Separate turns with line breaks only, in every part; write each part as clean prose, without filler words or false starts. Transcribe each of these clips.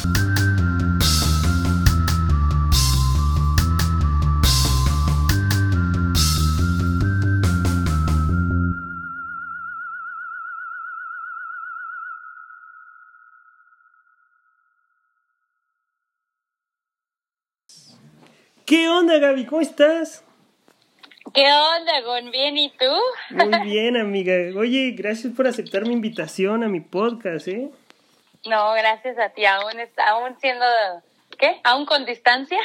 ¿Qué onda, Gaby? ¿Cómo estás?
¿Qué onda, Gon? ¿Bien y tú?
Muy bien, amiga. Oye, gracias por aceptar mi invitación a mi podcast, ¿eh?
No, gracias a ti. Aún siendo... ¿Qué? ¿Aún con distancia?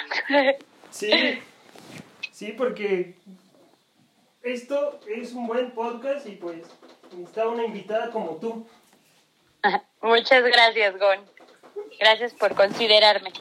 Sí, porque esto es un buen podcast y pues necesitaba una invitada como tú.
Muchas gracias, Gon. Gracias por considerarme.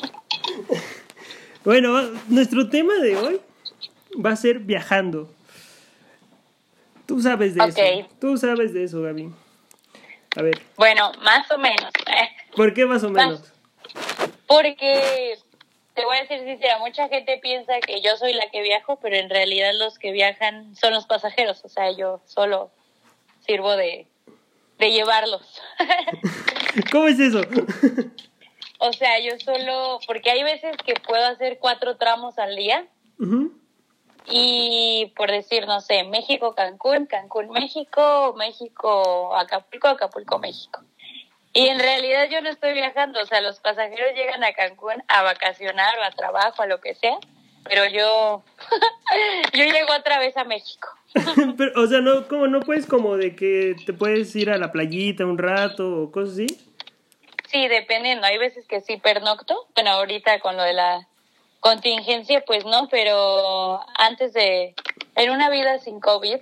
Bueno, nuestro tema de hoy va a ser viajando. Tú sabes de eso. Tú sabes de eso, Gaby. A ver.
Bueno, más o menos.
¿Por qué más o menos?
Porque, te voy a decir sincera, mucha gente piensa que yo soy la que viajo, pero en realidad los que viajan son los pasajeros. O sea, yo solo sirvo de llevarlos.
¿Cómo es eso?
O sea, yo solo... Porque hay veces que puedo hacer 4 tramos al día.
Uh-huh.
Y por decir, no sé, México-Cancún, Cancún-México, México-Acapulco, Acapulco-México. Y en realidad yo no estoy viajando. O sea, los pasajeros llegan a Cancún a vacacionar o a trabajo, a lo que sea. Pero yo llego otra vez a México.
Pero, o sea, no, ¿cómo no puedes como de que te puedes ir a la playita un rato o cosas así?
Sí, dependiendo. Hay veces que sí pernocto. Bueno, ahorita con lo de la contingencia, pues no, pero antes en una vida sin COVID,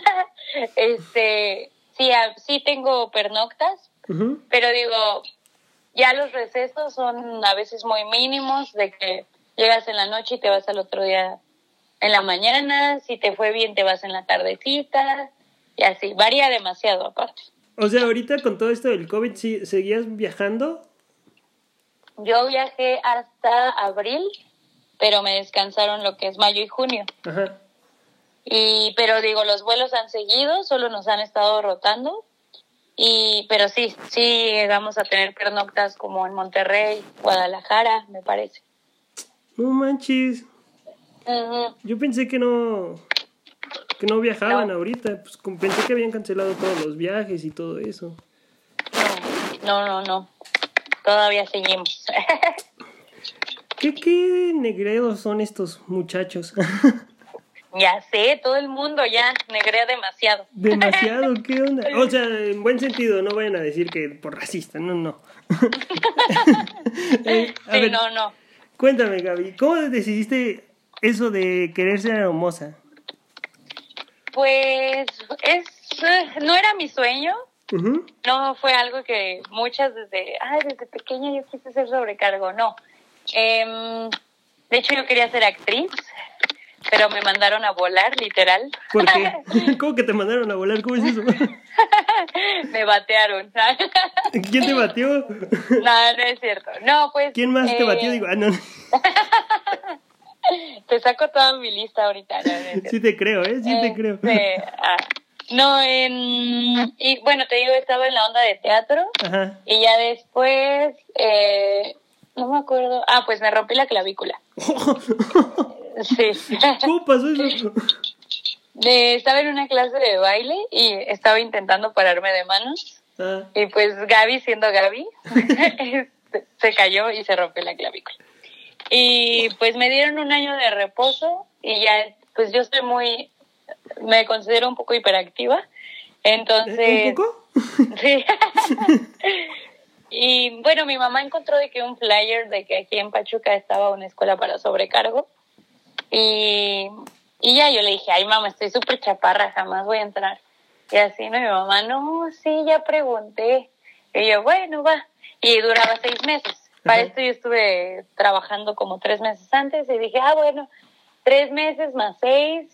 sí tengo pernoctas, uh-huh. Pero digo, ya los recesos son a veces muy mínimos, de que llegas en la noche y te vas al otro día en la mañana, si te fue bien te vas en la tardecita, y así, varía demasiado aparte.
O sea, ahorita con todo esto del COVID, ¿sí, seguías viajando?
Yo viajé hasta abril, pero me descansaron lo que es mayo y junio.
Ajá.
Pero digo, los vuelos han seguido, solo nos han estado rotando. Pero sí vamos a tener pernoctas como en Monterrey, Guadalajara, me parece.
No manches.
Uh-huh.
Yo pensé que no viajaban ahorita. Pues pensé que habían cancelado todos los viajes y todo eso.
No. Todavía seguimos.
¿Qué negreros son estos muchachos?
Ya sé, todo el mundo ya negrea demasiado.
¿Demasiado? ¿Qué onda? O sea, en buen sentido, no vayan a decir que por racista, no.
A ver, no.
Cuéntame, Gaby, ¿cómo decidiste eso de querer ser hermosa?
Pues no era mi sueño.
Uh-huh.
No fue algo que desde pequeña yo quise ser sobrecargo, no. De hecho, yo quería ser actriz, pero me mandaron a volar, literal.
¿Por qué? ¿Cómo que te mandaron a volar? ¿Cómo es eso?
Me batearon.
¿Quién te batió?
No es cierto. No, pues...
¿Quién más te batió? Digo, no.
Te saco toda mi lista ahorita. No
sí te creo, ¿eh? Sí te creo.
No, y bueno, te digo, estaba en la onda de teatro.
Ajá.
Y ya después, no me acuerdo. Pues me rompí la clavícula. Sí.
¿Cómo pasó eso?
Estaba en una clase de baile y estaba intentando pararme de manos. Y pues Gaby, siendo Gaby, se cayó y se rompió la clavícula. Y pues me dieron 1 año de reposo y ya, pues yo me considero un poco hiperactiva. Entonces...
¿Un poco?
Sí. Y bueno, mi mamá encontró de que un flyer de que aquí en Pachuca estaba una escuela para sobrecargo. Y ya yo le dije, ay mamá, estoy súper chaparra, jamás voy a entrar. Y así, ¿no? Mi mamá, no, sí, ya pregunté. Y yo, bueno, va. Y duraba 6 meses. Para esto yo estuve trabajando como 3 meses antes y dije, bueno, 3 meses más 6,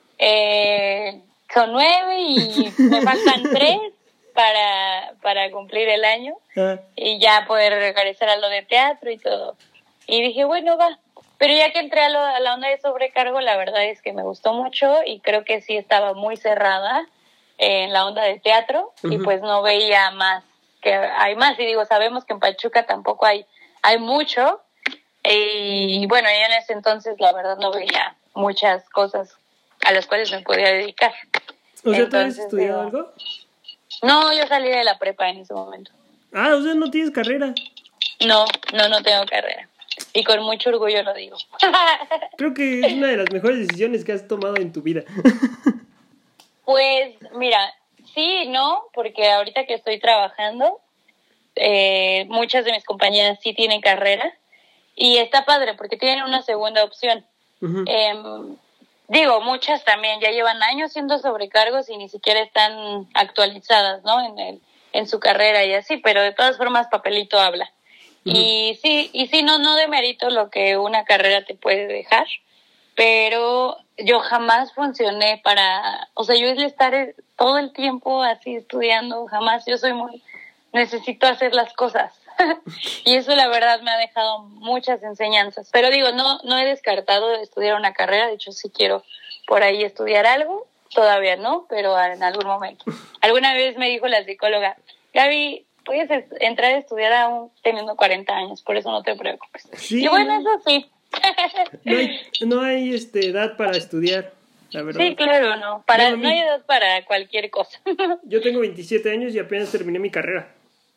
son 9 y me faltan 3 para cumplir el año y ya poder regresar a lo de teatro y todo. Y dije, bueno, va. Pero ya que entré a la onda de sobrecargo, la verdad es que me gustó mucho y creo que sí estaba muy cerrada en la onda de teatro. Uh-huh. Y pues no veía más, que hay más. Y digo, sabemos que en Pachuca tampoco hay hay mucho. Y bueno, yo en ese entonces la verdad no veía muchas cosas a las cuales me podía dedicar.
O sea, ¿tú has estudiado algo?
No, yo salí de la prepa en ese momento.
Ah, o sea, ¿no tienes carrera?
No tengo carrera. Y con mucho orgullo lo digo.
Creo que es una de las mejores decisiones que has tomado en tu vida.
Pues, mira, sí, no, porque ahorita que estoy trabajando, muchas de mis compañeras sí tienen carrera y está padre porque tienen una segunda opción. Uh-huh. Digo, muchas también ya llevan años siendo sobrecargos y ni siquiera están actualizadas, ¿no? En su carrera y así, pero de todas formas papelito habla. Uh-huh. Y sí, no demerito lo que una carrera te puede dejar, pero yo jamás funcioné o sea, yo el estar todo el tiempo así estudiando, jamás, yo soy necesito hacer las cosas. Y eso la verdad me ha dejado muchas enseñanzas. Pero digo, no he descartado estudiar una carrera, de hecho sí quiero por ahí estudiar algo, todavía no, pero en algún momento. Alguna vez me dijo la psicóloga, Gaby, puedes entrar a estudiar aún teniendo 40 años, por eso no te preocupes. Sí, y bueno, eso sí.
No hay edad para estudiar, la verdad.
Sí, claro, no hay edad para cualquier cosa.
Yo tengo 27 años y apenas terminé mi carrera.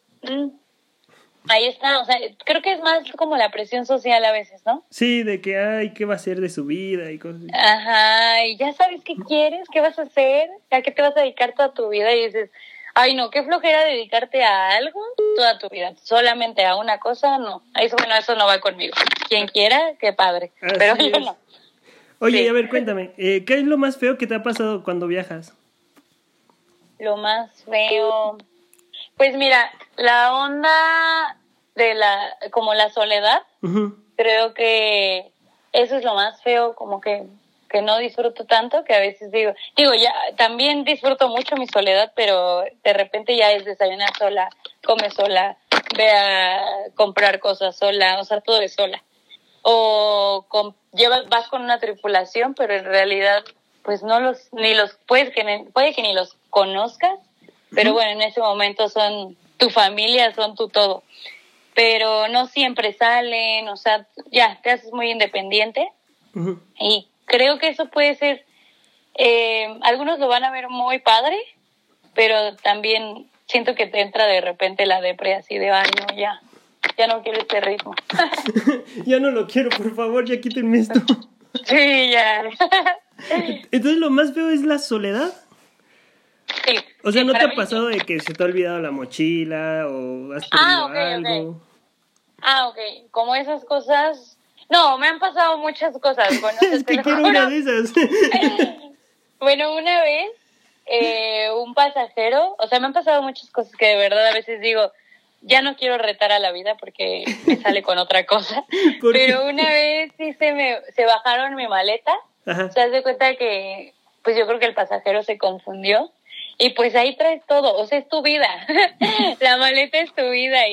Ahí está, o sea, creo que es más como la presión social a veces, ¿no?
Sí, de que, ¿qué va a hacer de su vida? Y cosas así.
Ajá, y ya sabes qué quieres, qué vas a hacer, a qué te vas a dedicar toda tu vida y dices, ay no, qué flojera dedicarte a algo toda tu vida, solamente a una cosa, no. Eso no va conmigo. Quien quiera, qué padre, así pero yo no.
Oye, sí. A ver, cuéntame, ¿qué es lo más feo que te ha pasado cuando viajas?
Lo más feo... Pues mira, la onda de como la soledad, uh-huh. Creo que eso es lo más feo, como que no disfruto tanto, que a veces digo, ya también disfruto mucho mi soledad, pero de repente ya es desayunar sola, comer sola, ve a comprar cosas sola, o sea, todo es sola. O vas con una tripulación, pero en realidad pues puede que ni los conozcas. Pero bueno, en ese momento son tu familia, son tu todo. Pero no siempre salen, o sea, ya, te haces muy independiente. Uh-huh. Y creo que eso puede ser, algunos lo van a ver muy padre, pero también siento que te entra de repente la depre así de, ay, no, ya no quiero este ritmo.
Ya no lo quiero, por favor, ya quítenme esto.
Sí, ya.
Entonces, ¿lo más feo es la soledad?
Sí,
o sea, ¿no te ha pasado de que se te ha olvidado la mochila o has perdido algo?
Okay. Ok. Como esas cosas... No, me han pasado muchas cosas. Bueno,
es que quiero una de esas.
Bueno, una vez, un pasajero... O sea, me han pasado muchas cosas que de verdad a veces digo, ya no quiero retar a la vida porque me sale con otra cosa. Pero una vez sí se bajaron mi maleta. Ajá. Se das cuenta que... Pues yo creo que el pasajero se confundió. Y pues ahí traes todo, o sea, es tu vida. La maleta es tu vida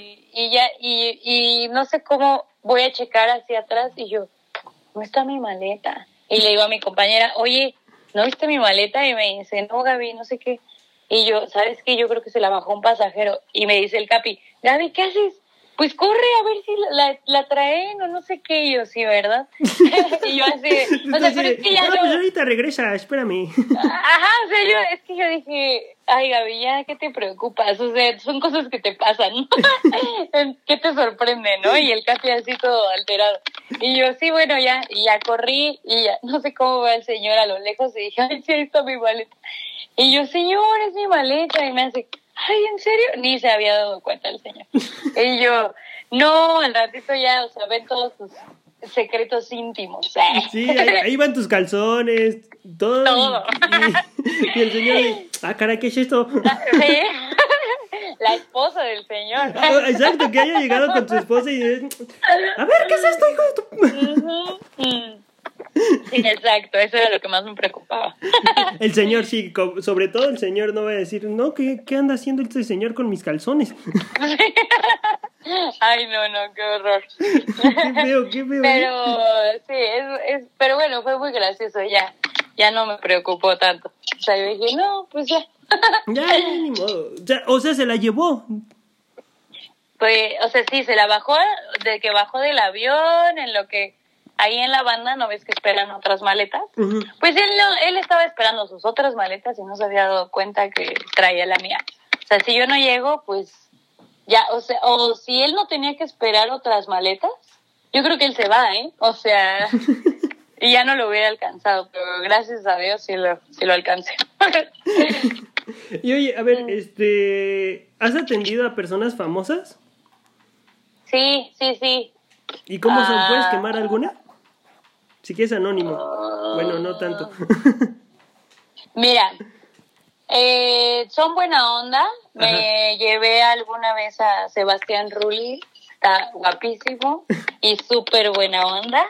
y no sé cómo voy a checar hacia atrás y yo, no está mi maleta. Y le digo a mi compañera, oye, ¿no viste mi maleta? Y me dice, no, Gaby, no sé qué. Y yo, ¿sabes qué? Yo creo que se la bajó un pasajero. Y me dice el capi, Gaby, ¿qué haces? Pues corre a ver si la traen o no sé qué. Y yo, sí, ¿verdad? Y yo así, o sea, pero es que ya
no, pues ahorita regresa, espérame.
Ajá, o sea, yo dije, ay, Gaby, ya, ¿qué te preocupas? O sea, son cosas que te pasan, ¿no? ¿Qué te sorprende, no? Y el capi así todo alterado. Y yo, sí, bueno, ya, y ya corrí, y ya, no sé cómo va el señor a lo lejos, y dije, ay, sí, ahí está mi maleta. Y yo, señor, es mi maleta, y me hace... Ay, ¿en serio? Ni se había dado cuenta el señor. Y yo, no, al ratito ya, o sea, ven todos tus secretos íntimos.
Sí, ahí van tus calzones, todo. Y el señor dice, caray, ¿qué es esto?
Sí, la esposa del señor.
Exacto, que haya llegado con tu esposa y a ver, ¿qué es esto, hijo de tu...?
Sí, exacto, eso era lo que más me preocupaba.
El señor, sí, sobre todo el señor no va a decir, no, ¿qué anda haciendo este señor con mis calzones?
Ay, no, qué horror.
Qué feo.
Pero, sí, pero bueno, fue muy gracioso, ya no me preocupó tanto. O sea, yo dije, no, pues ya.
Ya, ni modo. O sea, se la llevó.
Pues, o sea, sí, se la bajó, de que bajó del avión, en lo que ahí en la banda, ¿no ves que esperan otras maletas?
Uh-huh.
Pues él estaba esperando sus otras maletas y no se había dado cuenta que traía la mía. O sea, si yo no llego, pues ya, o sea, o si él no tenía que esperar otras maletas, yo creo que él se va, ¿eh? O sea, y ya no lo hubiera alcanzado, pero gracias a Dios sí lo alcancé.
Y oye, a ver, ¿has atendido a personas famosas?
Sí.
¿Y cómo son? ¿Puedes quemar alguna? Si quieres anónimo. Bueno, no tanto.
Mira, son buena onda. Me llevé alguna vez a Sebastián Rulli, está guapísimo y súper buena onda.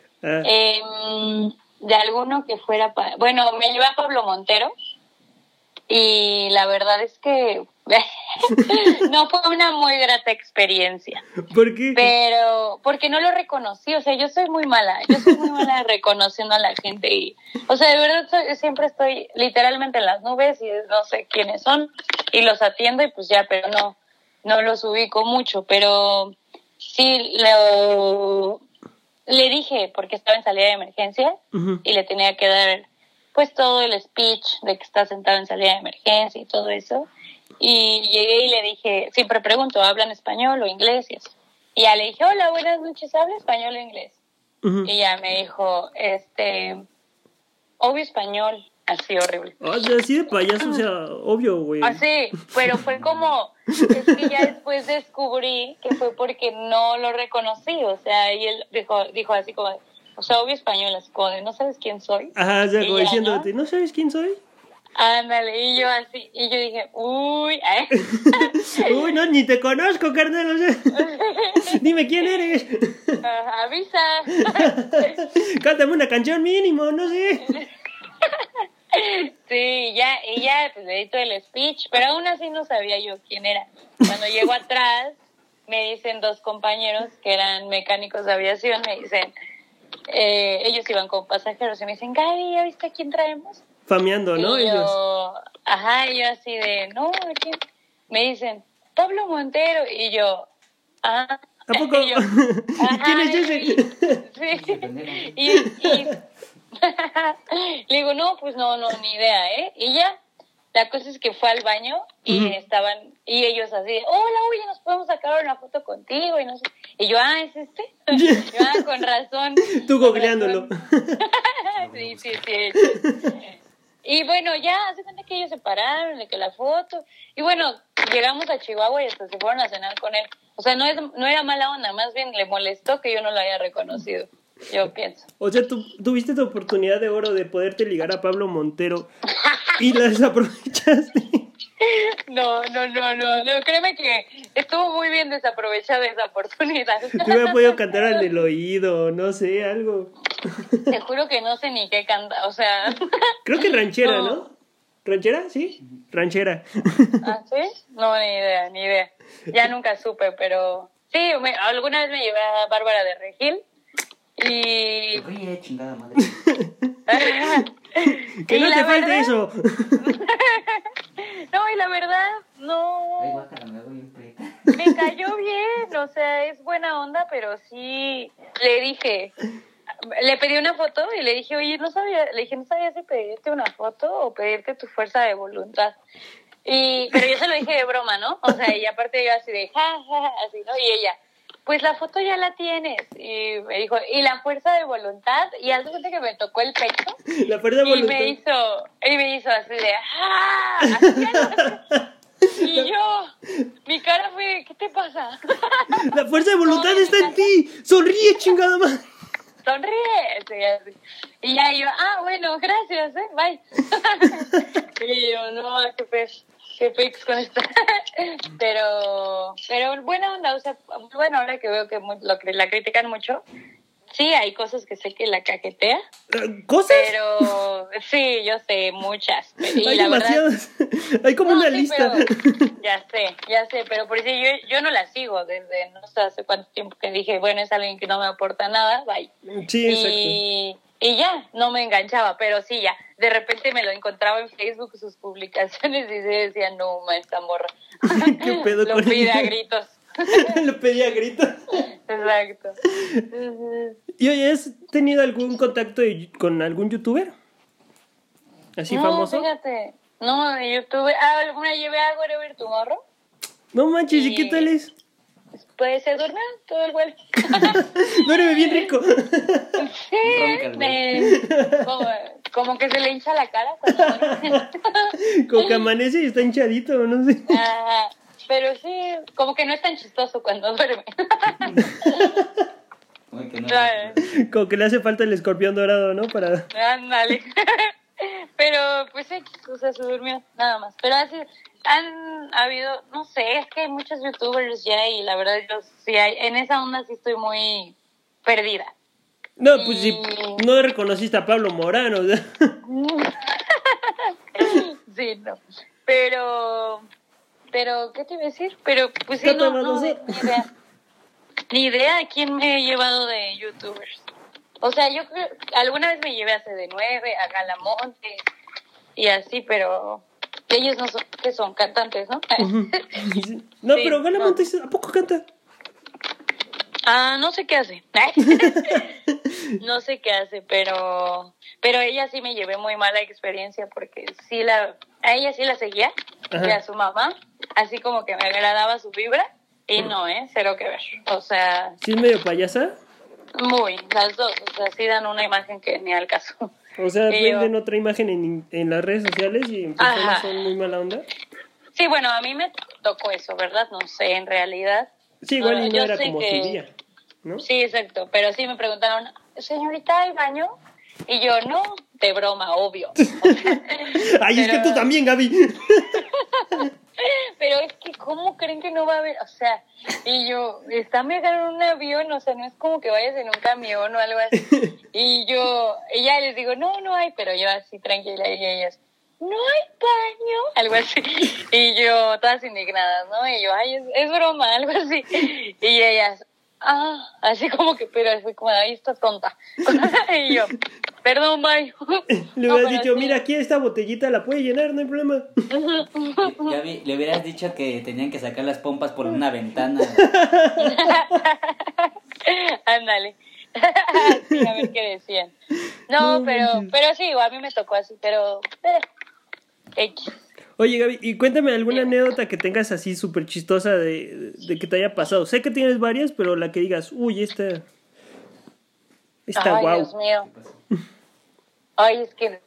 De alguno que fuera bueno, me llevé a Pablo Montero y la verdad es que no fue una muy grata experiencia.
¿Por qué?
Pero porque no lo reconocí, o sea, yo soy muy mala reconociendo a la gente y, o sea, de verdad siempre estoy literalmente en las nubes y no sé quiénes son y los atiendo y pues ya, pero no los ubico mucho, pero sí le dije porque estaba en salida de emergencia y le tenía que dar pues todo el speech de que está sentado en salida de emergencia y todo eso. Y llegué y le dije, siempre pregunto, ¿hablan español o inglés? Y eso. Y ya le dije, hola, buenas noches, ¿habla español o inglés? Y ya me dijo, obvio español, así horrible.
Así de payaso, o sea, obvio, güey.
Así, pero fue como, es que ya después descubrí que fue porque no lo reconocí, o sea, y él dijo así como, o sea, obvio español, así como de, ¿no sabes quién soy?
Ajá, o sea, como diciéndote, ¿no sabes quién soy?
Ándale, y yo así, y yo dije, uy,
uy, no, ni te conozco, carnal, o sea, dime quién eres.
Avisa.
Cántame una canción mínimo, no sé.
Sí, y ya, pues le di todo el speech, pero aún así no sabía yo quién era. Cuando llego atrás, me dicen dos compañeros que eran mecánicos de aviación, me dicen, ellos iban con pasajeros, y me dicen, Gaby, ¿ya viste a quién traemos?
Fameando, ¿no?
Y yo así de, no, ¿quién? Me dicen, Pablo Montero, y yo, ¿a poco? Y yo,
¿quién es ese?
Sí, y le digo, no, pues no, ni idea, ¿eh? Y ya, la cosa es que fue al baño y y ellos así, hola, oye, ¿nos podemos sacar una foto contigo? Y no sé. Y yo, ¿es este? Yo, con razón.
Tú googleándolo.
Sí. Y bueno, ya, hace cuenta que ellos se pararon, de que la foto. Y bueno, llegamos a Chihuahua y hasta se fueron a cenar con él. O sea, no era mala onda, más bien le molestó que yo no lo haya reconocido. Yo pienso.
O sea, tú tuviste tu oportunidad de oro de poderte ligar a Pablo Montero y la desaprovechaste.
No, créeme que estuvo muy bien desaprovechada esa oportunidad.
Te hubiera podido cantar al del oído, no sé, algo.
Te juro que no sé ni qué canta, o sea...
Creo que ranchera, ¿no? ¿Ranchera? ¿Sí? Ranchera.
¿Ah, sí? No, ni idea. Ya nunca supe, pero... Sí, alguna vez me llevé a Bárbara de Regil y...
Oye, chingada madre.
Que no te falte eso.
No, y la verdad, no...
Ay, guácala, me voy bien.
Me cayó bien, o sea, es buena onda, pero sí le dije... Le pedí una foto y le dije, oye, no sabía si pedirte una foto o pedirte tu fuerza de voluntad. Pero yo se lo dije de broma, ¿no? O sea, y aparte yo así de, así, ¿no? Y ella, pues la foto ya la tienes. Y me dijo, ¿y la fuerza de voluntad? Y hace cuenta que me tocó el pecho.
La fuerza de voluntad.
Y me hizo así de, así, y yo, mi cara fue, ¿qué te pasa?
La fuerza de voluntad está en ti. Sonríe, chingada madre.
Sonríe. Sí, así. Y ya yo, bueno, gracias, bye. Y yo, no, qué pex con esto. Pero buena onda, o sea, bueno, ahora que veo que la critican mucho, sí, hay cosas que sé que la cajetea.
¿Cosas?
Pero sí, yo sé, muchas. Y
hay
la
demasiadas.
Verdad,
hay como una lista.
Ya sé, pero por eso yo no la sigo desde no sé hace cuánto tiempo que dije, bueno, es alguien que no me aporta nada, bye.
Sí, exacto.
Y ya, no me enganchaba, pero sí, ya, de repente me lo encontraba en Facebook, sus publicaciones, y se decía, no, esta morra.
¿Qué pedo
lo
con
pide
ella?
a gritos.
Lo pedía a gritos.
Exacto.
¿Y oye, has tenido algún contacto con algún youtuber? ¿Así
no,
famoso?
Fíjate. No, de YouTube. Alguna llevé a Wherever Tomorrow.
No manches, ¿y qué tal es?
Pues se duerme todo igual.
Duerme bien rico.
Sí, como que se le hincha la cara cuando duerme.
Como que amanece y está hinchadito, no sé.
Pero sí, como que no es tan chistoso cuando duerme.
Como que no.
Como que le hace falta el escorpión dorado, ¿no? Para...
Ándale. Pero pues sí, o sea, se durmió, nada más. Pero así han habido, no sé, es que hay muchos youtubers ya y la verdad yo sí en esa onda sí estoy muy perdida.
No, pues sí, no reconociste a Pablo Morán, o sea.
Sí, no. Pero, ¿qué te iba a decir? Pero pues sí, no, ni idea. Ni idea de quién me he llevado de youtubers. O sea, yo creo, alguna vez me llevé a CD9, a Galamonte y así, pero ellos no son, que son cantantes, ¿no?
No,
Sí,
pero Galamonte,
no.
¿a poco canta?
No sé qué hace. No sé qué hace, pero ella sí me llevé muy mala experiencia porque a ella sí la seguía. Ajá. Y a su mamá, así como que me agradaba su vibra y no, cero que ver. O sea,
¿Sí es medio payasa?
Muy, las dos, o sea, sí dan una imagen que ni al caso.
O sea, venden otra imagen en las redes sociales y en personas son muy mala onda.
Sí, bueno, a mí me tocó eso, ¿verdad? No sé, en realidad.
Sí, igual y no era como su día, ¿no?
Sí, exacto, pero sí me preguntaron, señorita, ¿hay baño? Y yo, no, de broma, obvio. O sea,
ay, es que tú también, Gaby.
Pero es que, ¿cómo creen que no va a haber? O sea, y yo, están viajando en un avión, o sea, no es como que vayas en un camión o algo así. Y ya les digo, no hay, pero yo así tranquila, y ellas, no hay baño, algo así. Y yo, todas indignadas, ¿no? Y yo, ay, es broma, algo así. Y ellas, así como que, pero fue como, ay, estás tonta. Y yo, perdón, bye.
Le hubieras dicho, sí. Mira, aquí esta botellita la puede llenar, no hay problema.
Gaby, le hubieras dicho que tenían que sacar las pompas por una ventana.
Ándale. Sí, a ver qué decían. No, pero sí, a mí me tocó así, pero X.
Oye, Gaby, y cuéntame alguna anécdota que tengas así súper chistosa de que te haya pasado. Sé que tienes varias, pero la que digas, uy, esta
ay,
guau.
Dios mío. Ay, es que...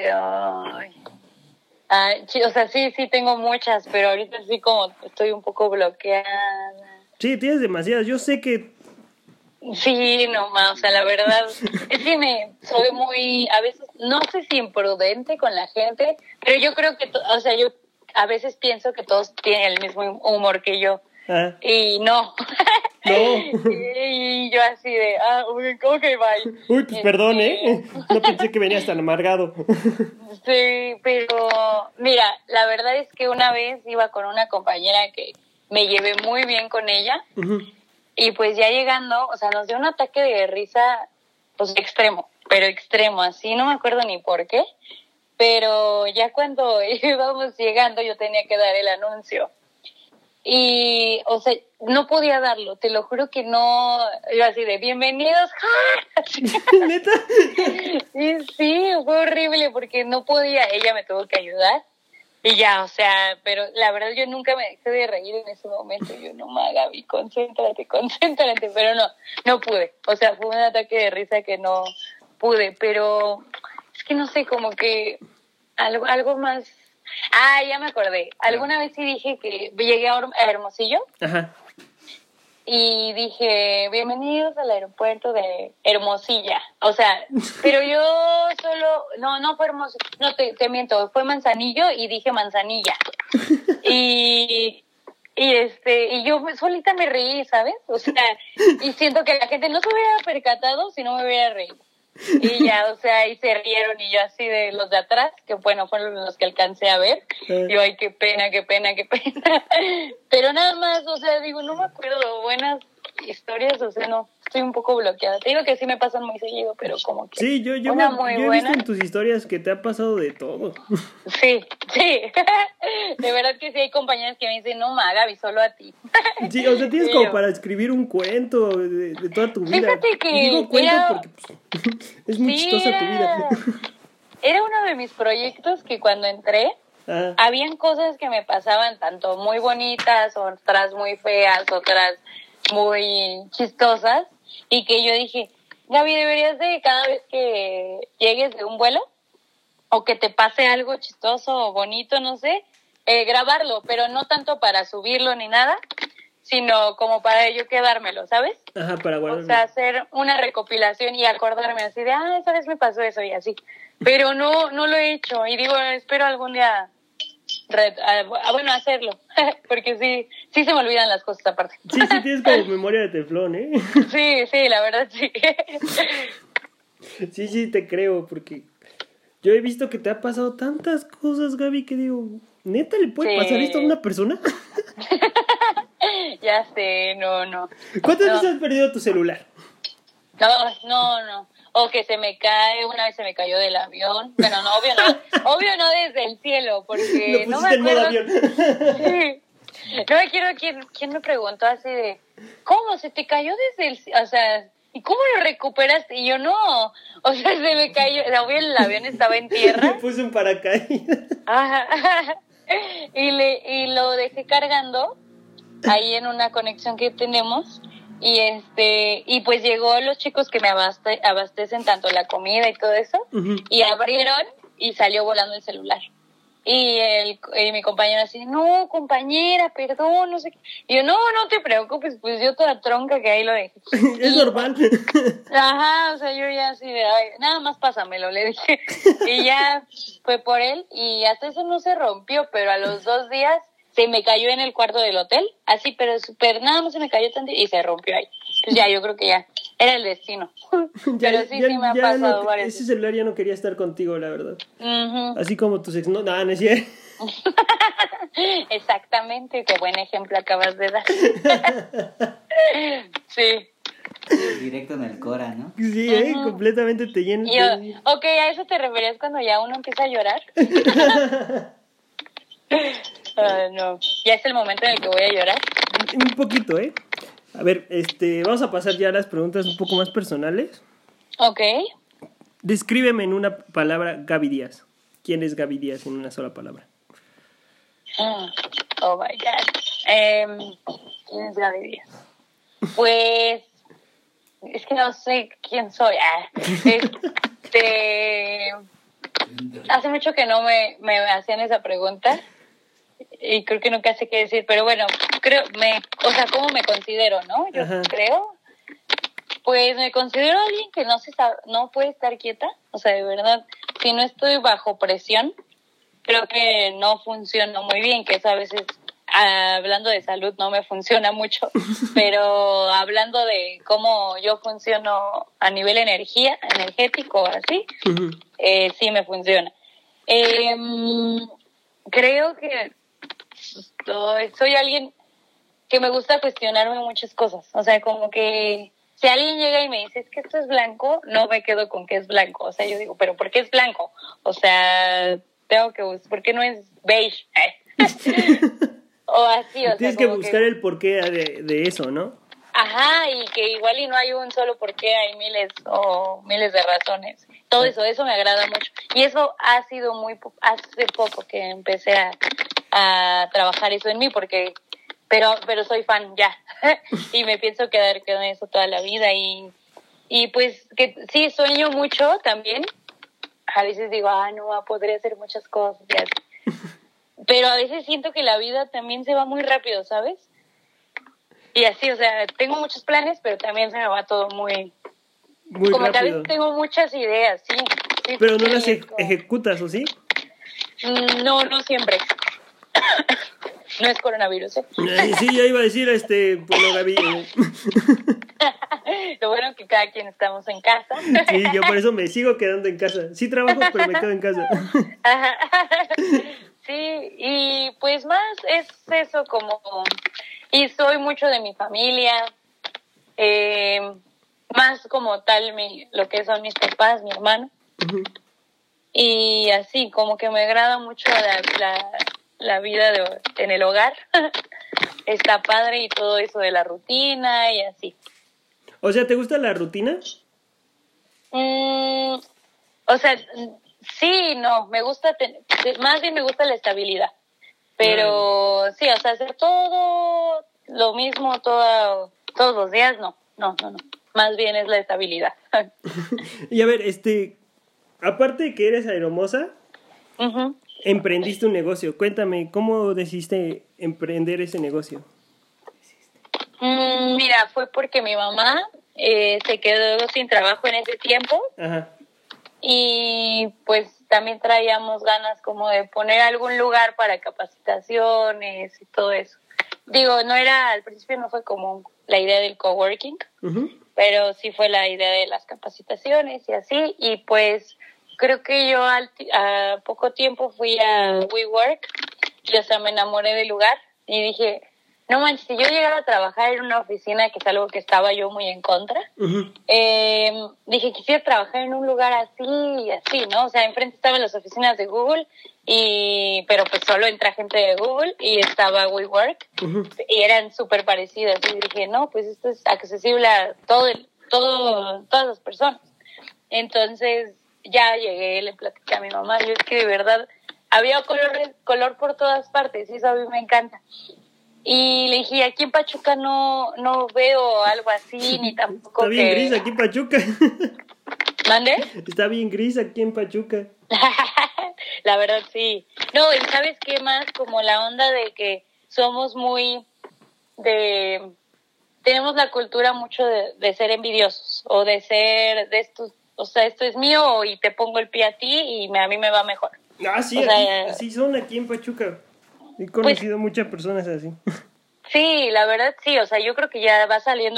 o sea, sí tengo muchas, pero ahorita sí como estoy un poco bloqueada.
Sí, tienes demasiadas. Yo sé que...
Sí, nomás, o sea, la verdad es que soy muy, a veces, no sé si imprudente con la gente, pero yo creo que, o sea, yo a veces pienso que todos tienen el mismo humor que yo. Y no. Y yo así de, ¿cómo que bye?
Uy, pues perdón, no pensé que venías tan amargado.
Sí, pero mira, la verdad es que una vez iba con una compañera que me llevé muy bien con ella. Uh-huh. Y pues ya llegando, o sea, nos dio un ataque de risa, pues extremo, así, no me acuerdo ni por qué. Pero ya cuando íbamos llegando yo tenía que dar el anuncio. Y, o sea, no podía darlo, te lo juro que no, yo así de bienvenidos.
¿Neta?
Sí, fue horrible porque no podía, ella me tuvo que ayudar. Y ya, o sea, pero la verdad yo nunca me dejé de reír en ese momento. Yo, no, Gaby, concéntrate, pero no pude. O sea, fue un ataque de risa que no pude, pero es que no sé, como que algo más... ya me acordé. Alguna vez sí dije que llegué a Hermosillo. Ajá. Y dije, bienvenidos al aeropuerto de Hermosilla. O sea, pero yo solo... No fue Hermosillo. No, te miento. Fue Manzanillo y dije Manzanilla. Y yo solita me reí, ¿sabes? O sea, y siento que la gente no se hubiera percatado si no me hubiera reído. Y ya, o sea, y se rieron y yo así de los de atrás, que bueno, fueron los que alcancé a ver. Yo, ay, qué pena. Pero nada más, o sea, digo, no me acuerdo, buenas historias, o sea, no, estoy un poco bloqueada. Te digo que sí me pasan muy seguido, pero como que
sí, yo he visto en tus historias que te ha pasado de todo.
Sí. De verdad que sí hay compañeras que me dicen, no, Gaby, solo a ti.
Sí, o sea, tienes como para escribir un cuento de toda tu vida.
Fíjate que
y digo cuento porque pues, es muy chistosa tu vida.
Era uno de mis proyectos que cuando entré, habían cosas que me pasaban tanto muy bonitas, otras muy feas, otras muy chistosas, y que yo dije, Gaby, deberías de cada vez que llegues de un vuelo o que te pase algo chistoso o bonito, no sé, grabarlo, pero no tanto para subirlo ni nada, sino como para yo quedármelo, ¿sabes?
Ajá, para guardarlo.
O sea, hacer una recopilación y acordarme así de, esa vez me pasó eso y así. Pero no lo he hecho y digo, espero algún día hacerlo, porque sí se me olvidan las cosas aparte.
Sí, tienes como memoria de teflón, ¿eh?
Sí, la verdad sí.
Sí, te creo, porque yo he visto que te ha pasado tantas cosas, Gaby, que digo, ¿neta le puede pasar esto a una persona?
Ya sé, no.
¿Cuántas veces has perdido tu celular?
No. O que se me cae, una vez se me cayó del avión. Bueno, no, obvio no desde el cielo, porque
no me acuerdo. En modo avión.
Sí. No me acuerdo quién me preguntó así de, ¿cómo se te cayó desde el cielo? O sea, ¿y cómo lo recuperaste? Y yo, no, o sea, se me cayó, el avión estaba en tierra.
Le puse un paracaídas.
Ajá. Y lo dejé cargando ahí en una conexión que tenemos. Y pues llegó los chicos que me abastecen tanto la comida y todo eso, y abrieron y salió volando el celular. Y mi compañero así, no, compañera, perdón, no sé qué. Y yo, no te preocupes, pues yo toda tronca que ahí lo dejé.
Es normal.
Ajá, o sea, yo ya así de, nada más pásamelo, le dije. Y ya fue por él, y hasta eso no se rompió, pero a los 2 días se me cayó en el cuarto del hotel, así, pero súper, nada más se me cayó tanto y se rompió ahí. Pues ya, yo creo que ya, era el destino. Pero sí me ha pasado varias veces.
Ese celular ya no quería estar contigo, la verdad.
Uh-huh.
Así como tus ex... No es cierto.
Exactamente, qué buen ejemplo acabas de dar. Sí.
Directo en el Cora, ¿no?
Sí, completamente te llenas.
Ok, ¿a eso te referías cuando ya uno empieza a llorar? No, ya es el momento en el que voy a llorar.
Un poquito, ¿eh? A ver, vamos a pasar ya a las preguntas un poco más personales.
Ok.
Descríbeme en una palabra Gaby Díaz. ¿Quién es Gaby Díaz en una sola palabra?
Oh my God. ¿Quién es Gaby Díaz? Pues es que no sé quién soy. Hace mucho que no me hacían esa pregunta. Y creo que nunca sé qué decir, pero bueno, ¿cómo me considero, no? Yo creo, pues me considero alguien que no puede estar quieta, o sea, de verdad, si no estoy bajo presión, creo que no funciona muy bien, que eso a veces, hablando de salud, no me funciona mucho, pero hablando de cómo yo funciono a nivel energético, así, sí me funciona. Creo que soy alguien que me gusta cuestionarme muchas cosas. O sea, como que si alguien llega y me dice, es que esto es blanco, no me quedo con que es blanco. O sea, yo digo, ¿pero por qué es blanco? O sea, ¿por qué no es beige? O así, o sea.
Tienes que buscar el porqué de eso, ¿no?
Ajá, y que igual y no hay un solo porqué, hay miles de razones. Todo eso me agrada mucho. Y eso ha sido hace poco que empecé a trabajar eso en mí, pero soy fan ya. Y me pienso quedar con eso toda la vida. Y pues que sí, sueño mucho también. A veces digo, no, podría hacer muchas cosas. Pero a veces siento que la vida también se va muy rápido, ¿sabes? Y así, o sea, tengo muchos planes, pero también se me va todo muy como rápido. Que a veces tengo muchas ideas, sí.
Pero no las ejecutas, ¿o sí?
No siempre. No es coronavirus, ¿eh?
Sí, ya iba a decir, bueno, Gaby.
Lo bueno es que cada quien estamos en casa.
Sí, yo por eso me sigo quedando en casa. Sí trabajo, pero me quedo en casa.
Sí, y pues más es eso como... Y soy mucho de mi familia. más como tal lo que son mis papás, mi hermano.
Ujú.
Y así, como que me agrada mucho la vida en el hogar. Está padre y todo eso de la rutina y así.
O sea, ¿te gusta la rutina?
O sea, sí, no, me gusta, más bien me gusta la estabilidad. Pero sí, o sea, hacer todo lo mismo todos los días, no. Más bien es la estabilidad.
Y a ver, aparte de que eres aeromoza,
Uh-huh.
emprendiste un negocio. Cuéntame, ¿cómo decidiste emprender ese negocio?
Mira, fue porque mi mamá se quedó sin trabajo en ese tiempo.
Ajá.
Y pues también traíamos ganas como de poner algún lugar para capacitaciones y todo eso. Digo, al principio no fue como la idea del coworking,
Uh-huh.
pero sí fue la idea de las capacitaciones y así. Y pues creo que yo a poco tiempo fui a WeWork y, o sea, me enamoré del lugar y dije, no manches, si yo llegara a trabajar en una oficina, que es algo que estaba yo muy en contra,
Uh-huh.
dije, quisiera trabajar en un lugar así, ¿no? O sea, enfrente estaban las oficinas de Google, pero pues solo entra gente de Google y estaba WeWork,
Uh-huh.
y eran súper parecidas. Y dije, no, pues esto es accesible a todas las personas. Entonces ya llegué, le platiqué a mi mamá, yo es que de verdad había color por todas partes, y eso a mí me encanta. Y le dije, aquí en Pachuca no veo algo así, ni tampoco
Está bien gris aquí en Pachuca.
¿Mande?
Está bien gris aquí en Pachuca.
La verdad, sí. No, y ¿sabes qué más? Como la onda de que somos tenemos la cultura mucho de ser envidiosos, o de ser de estos, o sea, esto es mío y te pongo el pie a ti y a mí me va mejor.
Ah, sí,
O sea,
así son aquí en Pachuca. He conocido muchas personas así.
Sí, la verdad sí, o sea, yo creo que ya va saliendo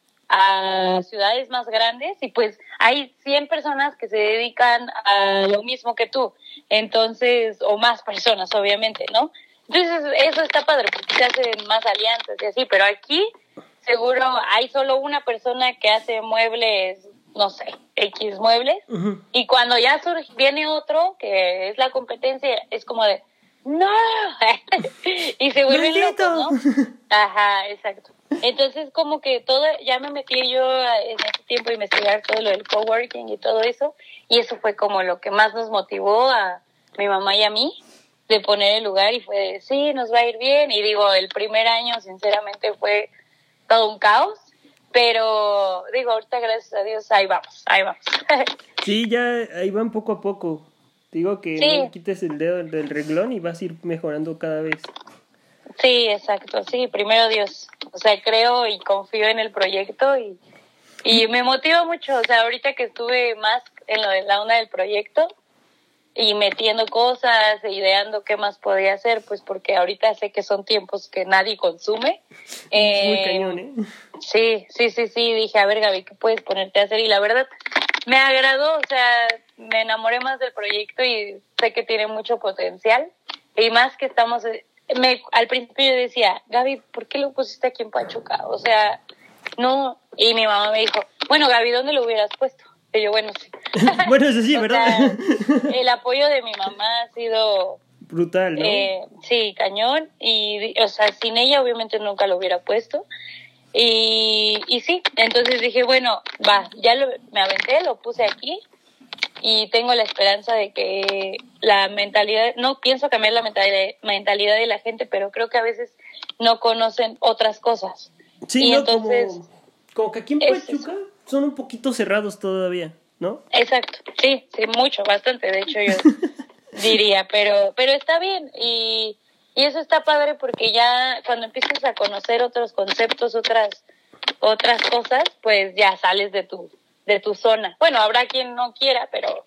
a ciudades más grandes y pues hay 100 personas que se dedican a lo mismo que tú, entonces, o más personas, obviamente, ¿no? Entonces, eso está padre porque se hacen más alianzas y así, pero aquí seguro hay solo una persona que hace muebles, no sé, X muebles,
Uh-huh.
y cuando ya viene otro, que es la competencia, es como de, ¡no! Y se vuelven
¡Maldito!
locos, ¿no? Ajá, exacto. Entonces, como que ya me metí yo en ese tiempo a investigar todo lo del coworking y todo eso, y eso fue como lo que más nos motivó a mi mamá y a mí de poner el lugar, y fue de, sí, nos va a ir bien. Y digo, el primer año, sinceramente, fue todo un caos, pero digo, ahorita, gracias a Dios, ahí vamos.
Sí, ya ahí van poco a poco. Te digo que
Sí.
no le quites el dedo del renglón y vas a ir mejorando cada vez.
Sí, exacto, sí, primero Dios. O sea, creo y confío en el proyecto y me motiva mucho. O sea, ahorita que estuve más en lo de la onda del proyecto y metiendo cosas e ideando qué más podía hacer, pues porque ahorita sé que son tiempos que nadie consume.
Muy cañón, ¿eh?
Sí, dije, a ver, Gaby, ¿qué puedes ponerte a hacer? Y la verdad, me agradó, o sea, me enamoré más del proyecto y sé que tiene mucho potencial. Y más que estamos... al principio yo decía, Gaby, ¿por qué lo pusiste aquí en Pachuca? O sea, no... Y mi mamá me dijo, bueno, Gaby, ¿dónde lo hubieras puesto? Y yo, bueno, sí.
Bueno, eso sí, ¿verdad?
Sea, el apoyo de mi mamá ha sido...
Brutal, ¿no?
Sí, cañón. Y, o sea, sin ella obviamente nunca lo hubiera puesto. Y sí, entonces dije, bueno, me aventé, lo puse aquí y tengo la esperanza de que la mentalidad, no pienso cambiar la mentalidad de la gente, pero creo que a veces no conocen otras cosas.
Sí,
y
no,
entonces,
como que aquí en Pachuca son un poquito cerrados todavía, ¿no?
Exacto, sí, mucho, bastante, de hecho yo diría, pero está bien y eso está padre porque ya cuando empiezas a conocer otros conceptos, otras cosas, pues ya sales de tu zona. Bueno, habrá quien no quiera,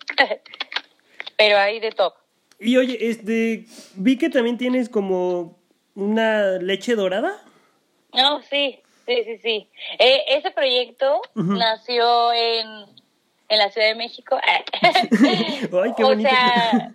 pero hay de todo.
Y oye, vi que también tienes como una leche dorada.
No, sí. Ese proyecto
Uh-huh.
nació en en la Ciudad de México.
Ay, qué bonito.
O sea,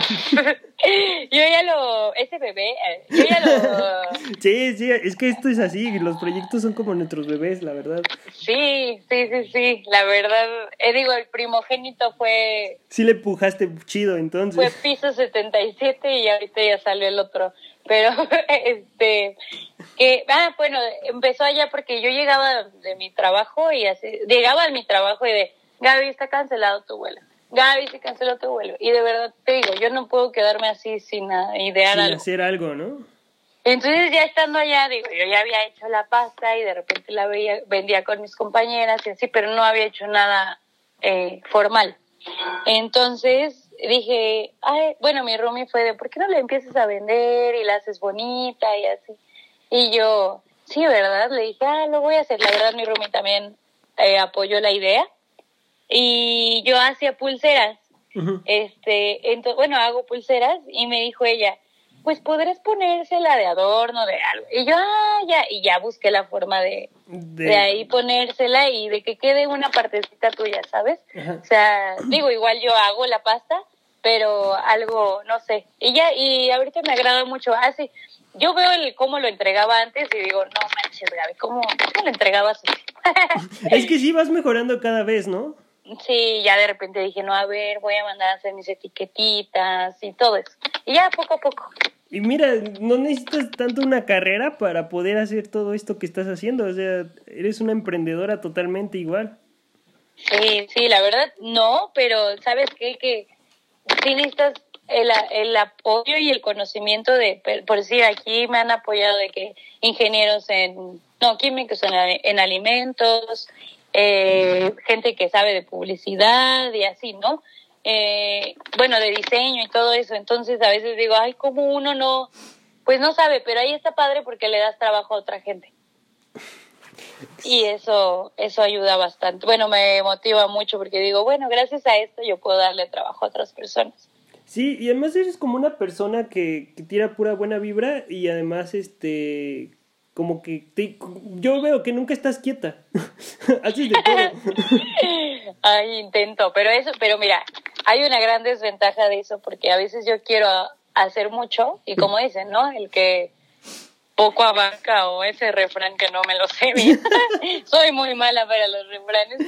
ese bebé, yo ya lo...
Sí, es que esto es así, los proyectos son como nuestros bebés, la verdad.
Sí, la verdad, digo, el primogénito fue...
Sí le empujaste chido, entonces.
Fue piso 77 y ahorita ya salió el otro. Pero, bueno, empezó allá porque yo llegaba de mi trabajo y así, llegaba a mi trabajo y de, Gaby, está cancelado tu vuelo. Gaby, se canceló tu vuelo. Y de verdad te digo, yo no puedo quedarme así sin idear
sin
algo.
hacer algo, ¿no?
Entonces ya estando allá, digo, yo ya había hecho la pasta y de repente la vendía con mis compañeras y así, pero no había hecho nada formal. Entonces dije, bueno, mi roomie fue de, ¿por qué no la empiezas a vender y la haces bonita y así? Y yo, sí, ¿verdad? Le dije, lo voy a hacer. La verdad, mi roomie también apoyó la idea. Y yo hacía pulseras.
Uh-huh.
Bueno, hago pulseras y me dijo ella, pues podrás ponérsela de adorno, de algo. Y yo, ya, y ya busqué la forma de ahí ponérsela y de que quede una partecita tuya, ¿sabes?
Uh-huh.
O sea, digo, igual yo hago la pasta, pero algo, no sé. Y ahorita me agrada mucho. Sí, yo veo cómo lo entregaba antes y digo, no manches, Gaby, ¿cómo lo entregabas así?
Es que sí vas mejorando cada vez, ¿no?
Sí, ya de repente dije, no, a ver, voy a mandar a hacer mis etiquetitas y todo eso. Y ya poco a poco.
Y mira, no necesitas tanto una carrera para poder hacer todo esto que estás haciendo. O sea, eres una emprendedora totalmente igual.
Sí, la verdad no, pero ¿sabes qué? Que sí necesitas el apoyo y el conocimiento por decir, aquí me han apoyado de que ingenieros químicos en alimentos, gente que sabe de publicidad y así, ¿no? Bueno, de diseño y todo eso. Entonces a veces digo, como uno no sabe, pero ahí está padre porque le das trabajo a otra gente. Y eso ayuda bastante. Bueno, me motiva mucho porque digo, bueno, gracias a esto yo puedo darle trabajo a otras personas.
Sí, y además eres como una persona que tira pura buena vibra y además como que yo veo que nunca estás quieta. Haces de todo.
Intento, pero mira, hay una gran desventaja de eso porque a veces yo quiero hacer mucho y como dicen, ¿no? El que poco abarca o ese refrán que no me lo sé bien. Soy muy mala para los refranes,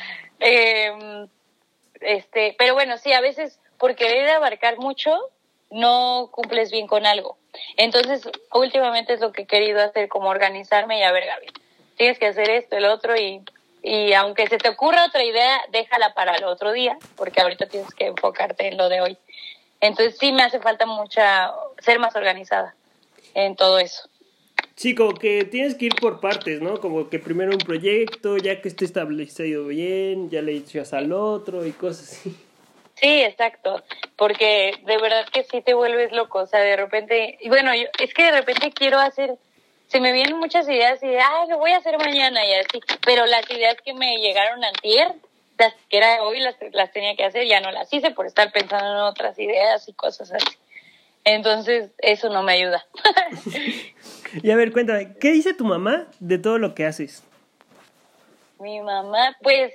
pero bueno, sí, a veces por querer abarcar mucho no cumples bien con algo. Entonces, últimamente es lo que he querido hacer, como organizarme y a ver, Gaby, tienes que hacer esto, el otro y aunque se te ocurra otra idea, déjala para el otro día, porque ahorita tienes que enfocarte en lo de hoy. Entonces sí me hace falta ser más organizada en todo eso.
Sí, como que tienes que ir por partes, ¿no? Como que primero un proyecto, ya que esté establecido bien, ya le echas al otro y cosas así.
Sí, exacto, porque de verdad que sí te vuelves loco, o sea, de repente, y bueno, es que de repente quiero hacer, se me vienen muchas ideas y lo voy a hacer mañana y así, pero las ideas que me llegaron antier, las que era hoy las tenía que hacer, ya no las hice por estar pensando en otras ideas y cosas así. Entonces, eso no me ayuda.
Y a ver, cuéntame, ¿qué dice tu mamá de todo lo que haces?
Mi mamá, pues,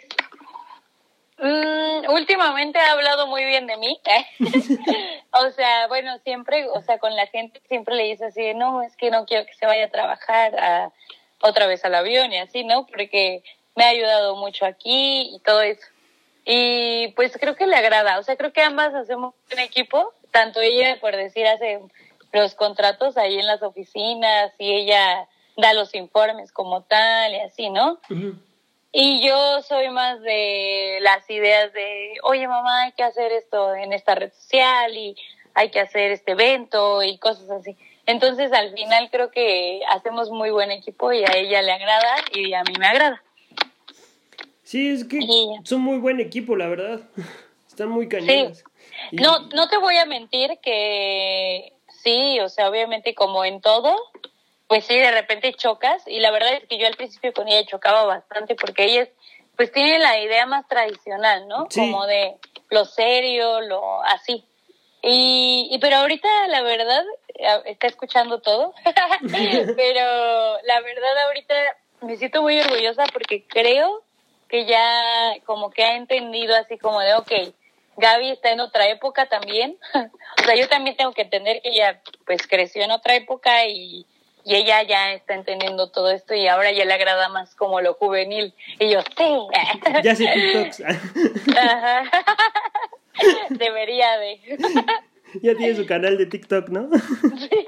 últimamente ha hablado muy bien de mí. O sea, bueno, siempre, con la gente siempre le dice así, no, es que no quiero que se vaya a trabajar otra vez al avión y así, ¿no? Porque me ha ayudado mucho aquí y todo eso. Y pues creo que le agrada, o sea, creo que ambas hacemos un equipo, tanto ella, por decir, hace los contratos ahí en las oficinas y ella da los informes como tal y así, ¿no? Uh-huh. Y yo soy más de las ideas de, oye mamá, hay que hacer esto en esta red social y hay que hacer este evento y cosas así. Entonces al final creo que hacemos muy buen equipo y a ella le agrada y a mí me agrada.
Sí, es que son muy buen equipo, la verdad. Están muy cañones.
Sí. No te voy a mentir que sí, o sea, obviamente como en todo, pues sí, de repente chocas, y la verdad es que yo al principio con ella chocaba bastante porque ella pues tiene la idea más tradicional, ¿no? Sí. Como de lo serio, lo así. Pero ahorita la verdad, está escuchando todo, pero la verdad ahorita me siento muy orgullosa porque creo que ya como que ha entendido así como de, okay, Gaby está en otra época también. O sea, yo también tengo que entender que ella pues creció en otra época y ella ya está entendiendo todo esto y ahora ya le agrada más como lo juvenil. Y yo, sí.
Ya hace TikToks.
Ajá. Debería de.
Ya tiene su canal de TikTok, ¿no?
Sí.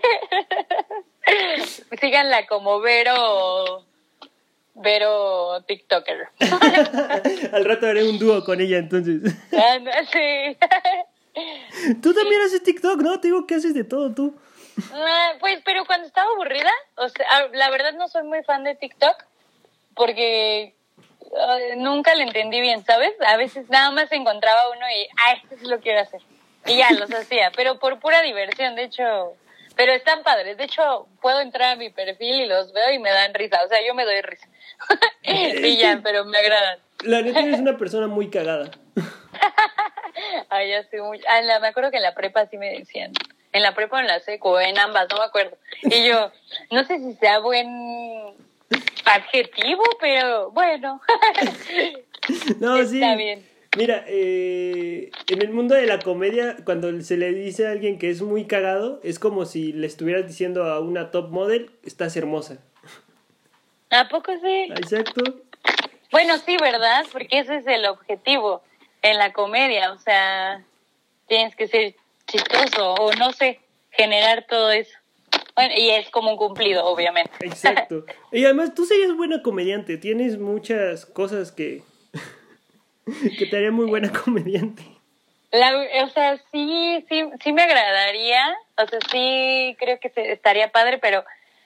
Síganla como Vero TikToker.
Al rato haré un dúo con ella, entonces.
Sí.
Tú también haces TikTok, ¿no? Te digo que haces de todo tú.
Pues, pero cuando estaba aburrida, o sea, la verdad no soy muy fan de TikTok porque nunca le entendí bien, ¿sabes? A veces nada más encontraba uno y, esto sí lo quiero hacer. Y ya los hacía, pero por pura diversión, de hecho. Pero están padres, de hecho, puedo entrar a mi perfil y los veo y me dan risa, o sea, yo me doy risa. Y ya, pero me agradan.
La neta eres una persona muy cagada.
Ay, ya estoy muy... me acuerdo que en la prepa sí me decían, en la prepa o en la seco, en ambas, no me acuerdo. Y yo, no sé si sea buen adjetivo, pero bueno.
No, sí.
Está bien.
Mira, en el mundo de la comedia, cuando se le dice a alguien que es muy cagado, es como si le estuvieras diciendo a una top model, estás hermosa.
¿A poco sí?
Exacto.
Bueno, sí, ¿verdad? Porque ese es el objetivo en la comedia, o sea, tienes que ser chistoso o no sé, generar todo eso. Bueno, y es como un cumplido, obviamente.
Exacto. Y además tú serías buena comediante, tienes muchas cosas que te harían muy buena comediante.
O sea, sí me agradaría, o sea, sí creo que estaría padre, pero,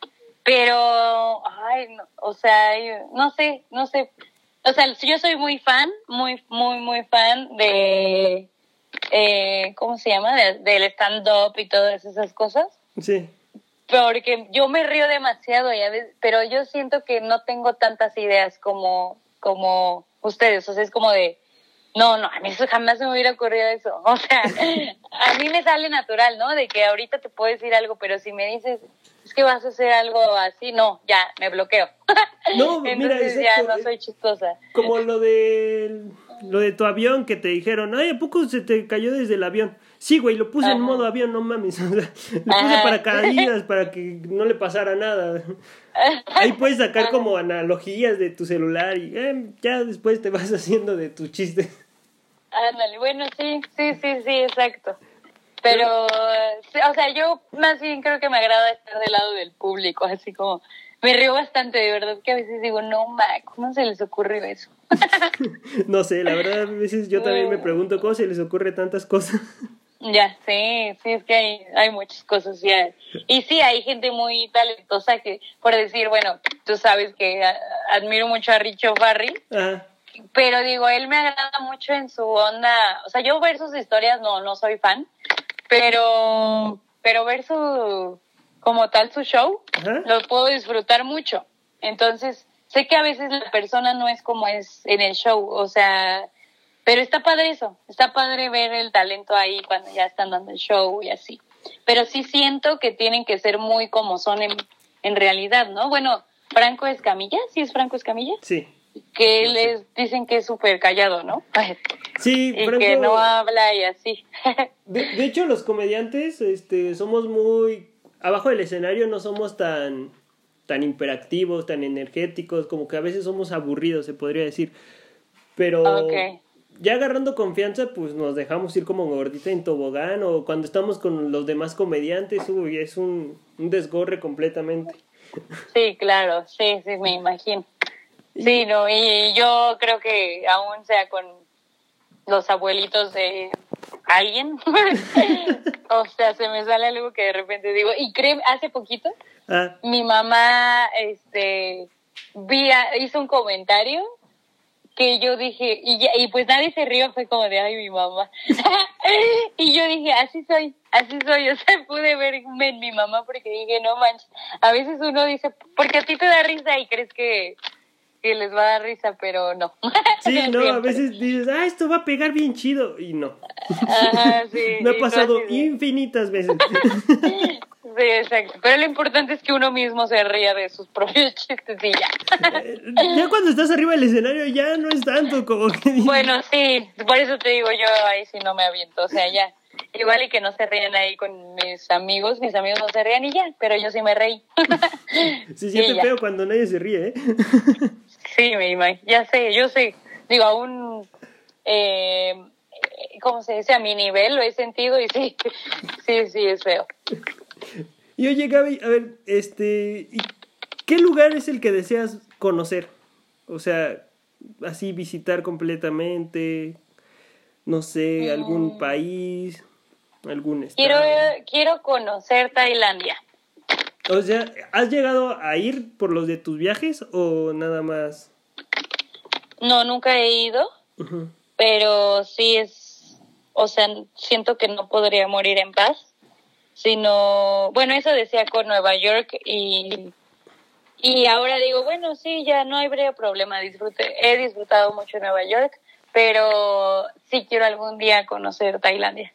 ay, no, o sea, no sé, o sea, yo soy muy fan, muy fan de, ¿cómo se llama? Del stand-up y todas esas cosas.
Sí.
Porque yo me río demasiado, pero yo siento que no tengo tantas ideas como ustedes, o sea, es como de, no, a mí eso jamás se me hubiera ocurrido eso, o sea, a mí me sale natural, ¿no? De que ahorita te puedo decir algo, pero si me dices, es que vas a hacer algo así, no, ya, me bloqueo.
No,
entonces
mira, exacto,
ya no soy chistosa.
Como lo de tu avión que te dijeron, ay, ¿a poco se te cayó desde el avión? Sí, güey, lo puse en modo avión, no mames. O sea, lo puse para paracaídas, para que no le pasara nada. Ahí puedes sacar como analogías de tu celular y ya después te vas haciendo de tus chistes.
Ándale, bueno, sí, exacto. Pero, o sea, yo más bien creo que me agrada estar del lado del público, así como, me río bastante, de verdad, que a veces digo, no, ¿cómo se les ocurrió eso?
No sé, la verdad, a veces yo también me pregunto cómo se les ocurre tantas cosas.
Ya, sí, es que hay muchas cosas ya. Y sí, hay gente muy talentosa que, por decir, bueno, tú sabes que admiro mucho a Richo Farri.
Ajá.
Pero digo, él me agrada mucho en su onda, o sea, yo ver sus historias no soy fan, pero ver como tal su show,
Ajá.
lo puedo disfrutar mucho. Entonces, sé que a veces la persona no es como es en el show, o sea, pero está padre eso, está padre ver el talento ahí cuando ya están dando el show y así. Pero sí siento que tienen que ser muy como son en realidad, ¿no? Bueno, Franco Escamilla, ¿sí es Franco Escamilla?
Sí.
Que les dicen que es súper callado, ¿no?
Sí,
y
Franco,
que no habla y así.
de hecho, los comediantes somos muy... Abajo del escenario no somos tan hiperactivos, tan energéticos, como que a veces somos aburridos, se podría decir. Pero ya agarrando confianza, pues nos dejamos ir como gordita en tobogán, o cuando estamos con los demás comediantes, es un desgorre completamente.
Sí, claro, sí, me imagino. Sí, no, y yo creo que aún sea con los abuelitos de alguien, o sea, se me sale algo que de repente digo, y créeme, hace poquito, mi mamá, hizo un comentario que yo dije, y pues nadie se rió, fue como de, ay, mi mamá, y yo dije, así soy, o sea, pude ver en mi mamá porque dije, no manches, a veces uno dice, porque a ti te da risa y crees que que les va a dar risa, pero no.
Sí, no, a
Siempre.
veces dices, esto va a pegar bien chido, y no.
Ajá, sí.
Me ha
y tú
pasado
así de-
infinitas veces.
Sí, exacto. Pero lo importante es que uno mismo se ría de sus propios chistes y ya.
Ya cuando estás arriba del escenario ya no es tanto como que dices,
Bueno, sí, por eso te digo, yo ahí sí no me aviento, o sea, ya. Igual y que no se ríen ahí con mis amigos no se rían y ya, pero yo sí me reí.
se siente
Y ya.
feo cuando nadie se ríe, ¿eh?
Sí, me imagino, ya sé, yo sé. Digo, aún, ¿cómo se dice? A mi nivel lo he sentido y sí, sí, es feo.
Y oye, Gaby, a ver, ¿y ¿qué lugar es el que deseas conocer? O sea, así visitar completamente, no sé, algún país, algún estado.
Quiero conocer Tailandia.
O sea, ¿has llegado a ir por los de tus viajes o nada más?
No, nunca he ido,
Ujú.
pero sí o sea, siento que no podría morir en paz, sino, bueno, eso decía con Nueva York y ahora digo, bueno, sí, ya no habría problema, he disfrutado mucho Nueva York, pero sí quiero algún día conocer Tailandia.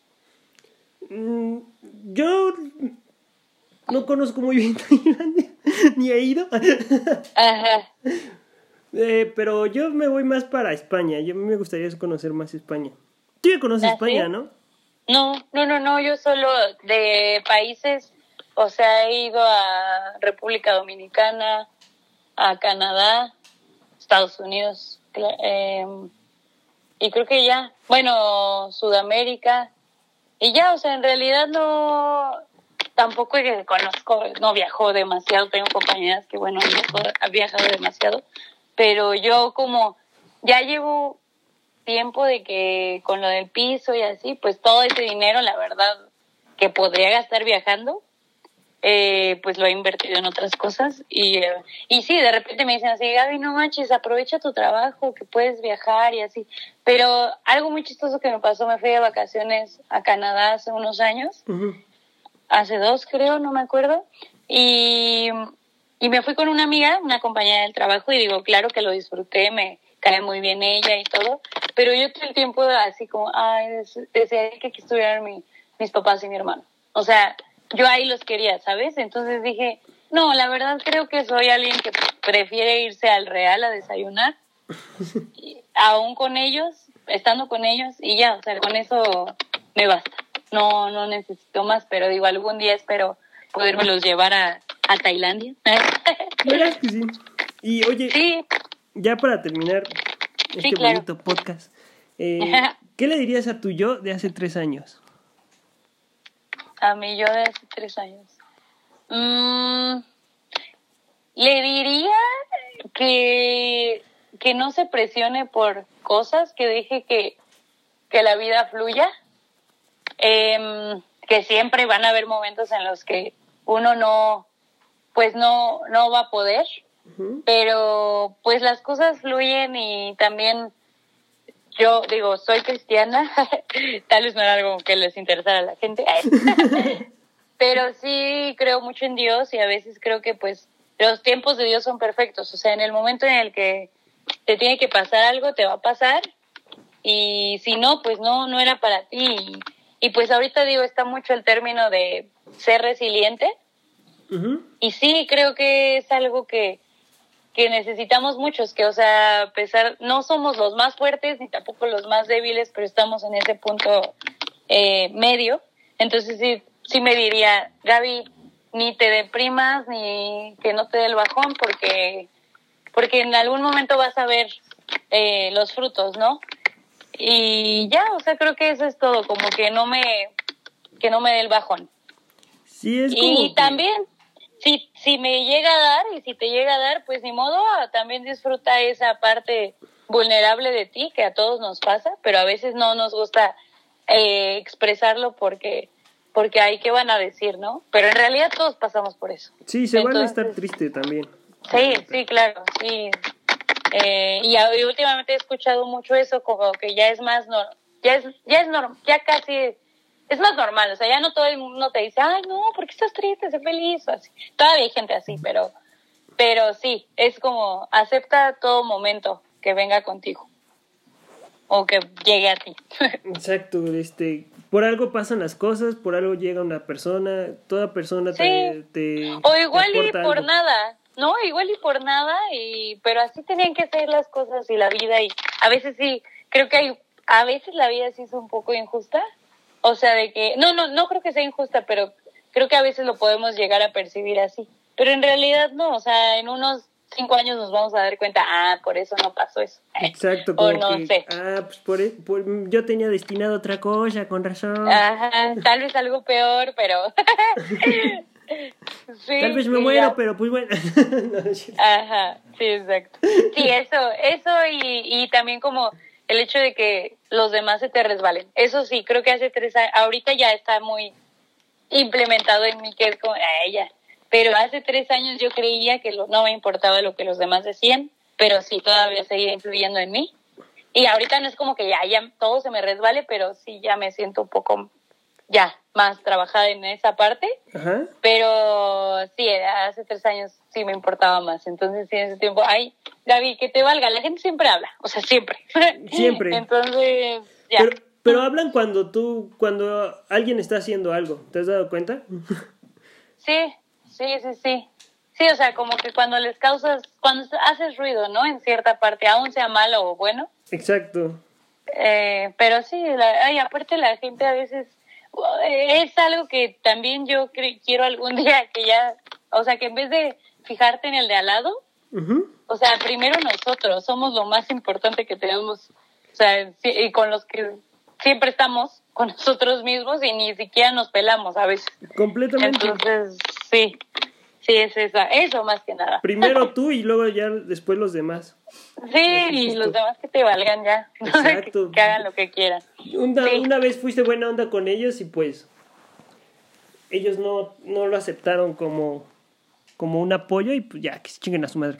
Mm, Yo no conozco muy bien Tailandia, ni he ido.
Ajá.
Pero yo me voy más para España. Yo me gustaría conocer más España. Tú ya conoces
¿Ah,
España,
sí?
¿no?
No, yo solo de países, o sea, he ido a República Dominicana, a Canadá, Estados Unidos, y creo que ya, bueno, Sudamérica, y ya, o sea, en realidad tampoco es que conozco, no viajo demasiado, tengo compañeras que, bueno, han viajado demasiado, pero yo como ya llevo tiempo de que con lo del piso y así, pues todo ese dinero, la verdad, que podría gastar viajando, pues lo he invertido en otras cosas y sí, de repente me dicen así, Gaby, no manches, aprovecha tu trabajo, que puedes viajar y así, pero algo muy chistoso que me pasó, me fui de vacaciones a Canadá hace unos años,
Ujú.
hace 2 creo, no me acuerdo, y me fui con una amiga, una compañera del trabajo, y digo, claro que lo disfruté, me cae muy bien ella y todo, pero yo todo el tiempo así como, desearía que aquí estuvieran mis papás y mi hermano. O sea, yo ahí los quería, ¿sabes? Entonces dije, no, la verdad creo que soy alguien que prefiere irse al Real a desayunar, aún con ellos, estando con ellos, y ya, o sea, con eso me basta. No necesito más, pero digo, algún día espero podérmelos llevar a Tailandia.
Verás que sí. Y oye,
Sí,
ya para terminar este
claro.
bonito podcast, ¿qué le dirías a tu yo de hace 3 años?
A mí yo de hace 3 años. Le diría que no se presione por cosas, que deje que la vida fluya, que siempre van a haber momentos en los que uno no va a poder,
Ujú.
pero pues las cosas fluyen y también yo digo, soy cristiana, tal vez no era algo que les interesara a la gente, pero sí creo mucho en Dios y a veces creo que pues los tiempos de Dios son perfectos, o sea, en el momento en el que te tiene que pasar algo, te va a pasar, y si no, pues no era para ti, y pues ahorita digo, está mucho el término de ser resiliente,
Ujú.
y sí, creo que es algo que necesitamos muchos, que, o sea, a pesar, no somos los más fuertes ni tampoco los más débiles, pero estamos en ese punto medio. Entonces sí me diría, Gaby, ni te deprimas ni que no te dé el bajón, porque en algún momento vas a ver los frutos, ¿no? Y ya, o sea, creo que eso es todo, como que no me dé el bajón.
Sí, es
Y
como que...
también, si me llega a dar, y si te llega a dar, pues ni modo, también disfruta esa parte vulnerable de ti, que a todos nos pasa, pero a veces no nos gusta expresarlo porque hay que van a decir, ¿no? Pero en realidad todos pasamos por eso.
Sí, se vale
Entonces,
estar triste también.
sí, claro, sí. Y últimamente he escuchado mucho eso, como que ya es más ya casi es más normal, o sea, ya no todo el mundo te dice, ay, no, ¿por qué estás triste? Sé feliz, o así. Todavía hay gente así, pero Pero sí, es como acepta todo momento que venga contigo o que llegue a ti.
Exacto, por algo pasan las cosas, por algo llega una persona, toda persona
Sí.
te
O igual
te
y
aporta
por
algo.
nada, ¿no? Igual y por nada, pero así tenían que ser las cosas y la vida. Y a veces sí, creo que a veces la vida sí es un poco injusta. O sea, de que, no creo que sea injusta, pero creo que a veces lo podemos llegar a percibir así. Pero en realidad no, o sea, en unos 5 años nos vamos a dar cuenta, por eso no pasó eso.
Exacto,
O
como
no
que,
sé.
pues yo tenía destinado otra cosa, con razón.
Ajá, tal vez algo peor, pero... sí,
Tal vez me
y
muero,
ya.
pero pues bueno. No, no es cierto.
Ajá, sí, exacto. Sí, eso y también como el hecho de que los demás se te resbalen. Eso sí, creo que hace 3 años, ahorita ya está muy implementado en mí, que es como, ya. Pero hace 3 años yo creía que no me importaba lo que los demás decían, pero sí, todavía seguía influyendo en mí. Y ahorita no es como que ya todo se me resbale, pero sí ya me siento un poco ya más trabajada en esa parte.
Ajá.
Pero sí, hace 3 años sí me importaba más. Entonces, sí, en ese tiempo, Gaby, que te valga. La gente siempre habla, o sea, siempre.
Siempre.
Entonces, ya.
Pero hablan cuando alguien está haciendo algo. ¿Te has dado cuenta?
Sí. Sí, o sea, como que cuando cuando haces ruido, ¿no? En cierta parte, aún sea malo o bueno.
Exacto.
Pero sí, aparte la gente a veces es algo que también yo quiero algún día que ya, o sea, que en vez de fijarte en el de al lado,
Ujú.
o sea, primero nosotros somos lo más importante que tenemos, o sea, y con los que siempre estamos con nosotros mismos y ni siquiera nos pelamos a veces.
Completamente.
Entonces, sí, es eso más que nada.
Primero tú y luego ya después los demás.
Sí,
Así
y
justo.
los demás que te valgan ya,
Exacto.
que hagan lo que quieran. Sí.
Una vez fuiste buena onda con ellos y pues ellos no lo aceptaron como un apoyo y pues ya, que se chinguen a su madre.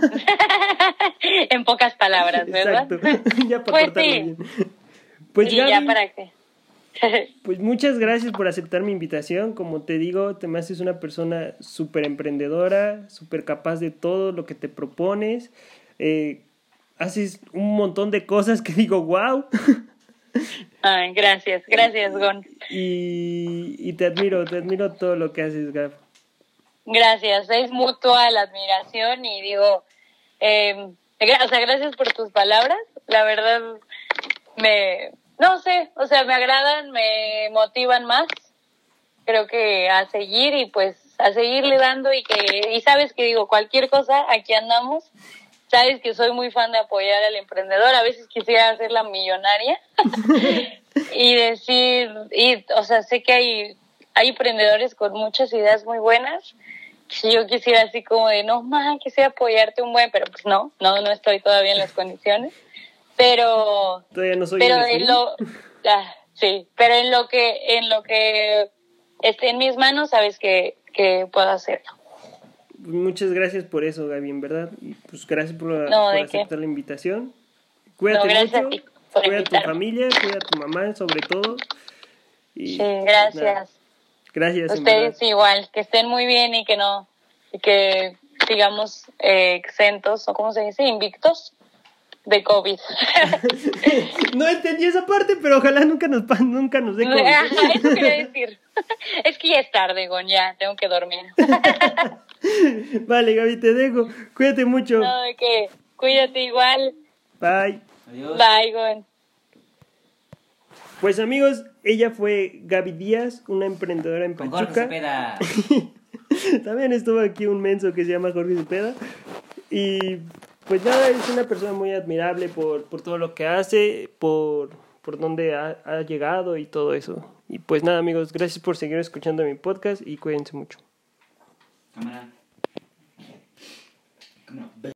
En pocas palabras, ¿verdad?
Exacto. Ya para
Pues
cortarlo
sí.
bien. Pues
Sí,
Gaby,
ya para qué.
pues muchas gracias por aceptar mi invitación. Como te digo, te me haces una persona súper emprendedora, súper capaz de todo lo que te propones. Haces un montón de cosas que digo, wow.
Ay, gracias, Gon.
Y te admiro todo lo que haces, Gab.
Gracias, es mutua la admiración y digo, o sea, gracias por tus palabras. La verdad, no sé, o sea, me agradan, me motivan más. Creo que a seguir y pues a seguirle dando y sabes que digo, cualquier cosa, aquí andamos. Sabes que soy muy fan de apoyar al emprendedor. A veces quisiera hacer la millonaria y decir, o sea, sé que hay emprendedores con muchas ideas muy buenas. Si yo quisiera así como de, no, quisiera apoyarte un buen, pero pues no estoy todavía en las condiciones. Pero
Todavía no soy
pero
un
en
Slim.
sí, pero en lo que esté en mis manos, sabes que puedo hacerlo.
Muchas gracias por eso, Gaby, en verdad. Y pues gracias por aceptar la invitación. Cuídate
gracias
mucho.
a ti por
Cuida a tu
invitarme.
familia, cuida a tu mamá, sobre todo. Y,
sí, gracias.
Nada, gracias, en
Ustedes
verdad.
igual, que estén muy bien y que sigamos exentos, o ¿cómo se dice? Invictos de COVID.
No entendí esa parte, pero ojalá nunca nos dé COVID.
Eso quería decir. Es que ya es tarde, Gon, ya tengo que dormir.
Vale, Gaby, te dejo. Cuídate mucho.
No, de que cuídate igual.
Bye.
Adiós.
Bye, Gon.
Pues amigos, ella fue Gaby Díaz, una emprendedora en
Con Jorge
Pachuca.
Cepeda.
También estuvo aquí un menso que se llama Jorge Cepeda. Y pues nada, es una persona muy admirable por todo lo que hace, por dónde ha llegado y todo eso. Y pues nada, amigos, gracias por seguir escuchando mi podcast y cuídense mucho.
Cámara.